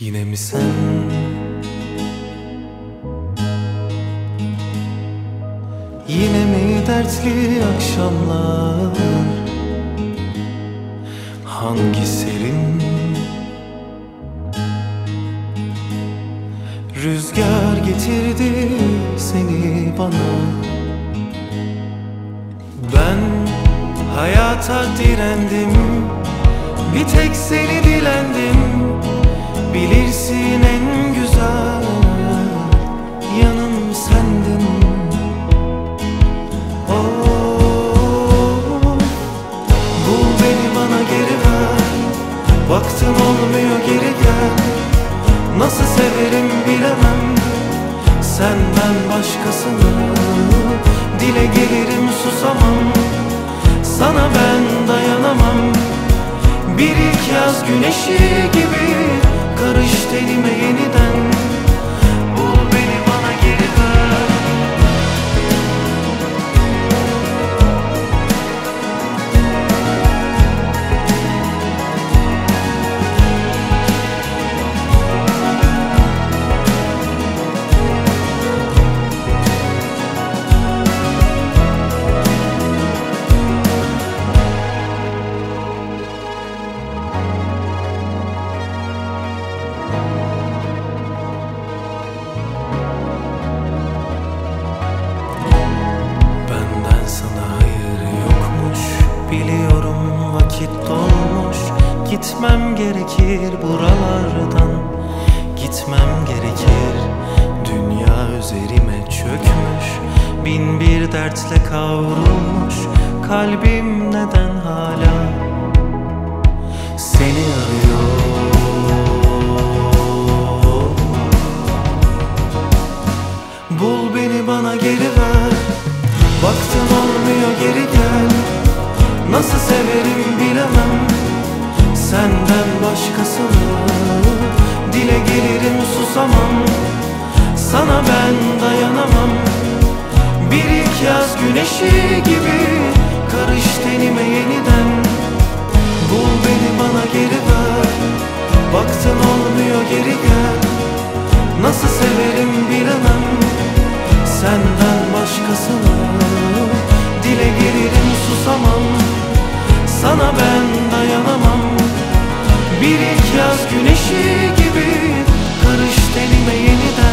Yine mi sen? Yine mi dertli akşamlar? Hangi serin rüzgar getirdi seni bana? Ben hayata direndim, bir tek seni dilendim. Bilirsin en güzel yanım sendin. Oh, bul beni bana geri ver. Vaktim olmuyor geri gel. Nasıl severim bilemem senden başkasını. Dile gelirim susamam, sana ben dayanamam. Bir ilk yaz güneşi gibi karış tenime yeniden. Bul beni bana geri ver. Biliyorum vakit dolmuş, gitmem gerekir buralardan. Gitmem gerekir, dünya üzerime çökmüş. Bin bir dertle kavrulmuş, kalbim neden hala seni arıyor? Bul beni bana geri ver. Vaktim olmuyor geri gel. Nasıl severim bilemem senden başkasını. Dile gelirim susamam, sana ben dayanamam. Bir ilk yaz güneşi gibi karış tenime yeniden. Bul beni bana geri ver. Vaktin olmuyor geri gel. Nasıl severim bilemem senden başkasını. Dile gelirim susamam, sana ben dayanamam. Bir ilk yaz güneşi gibi karış tenime yeniden.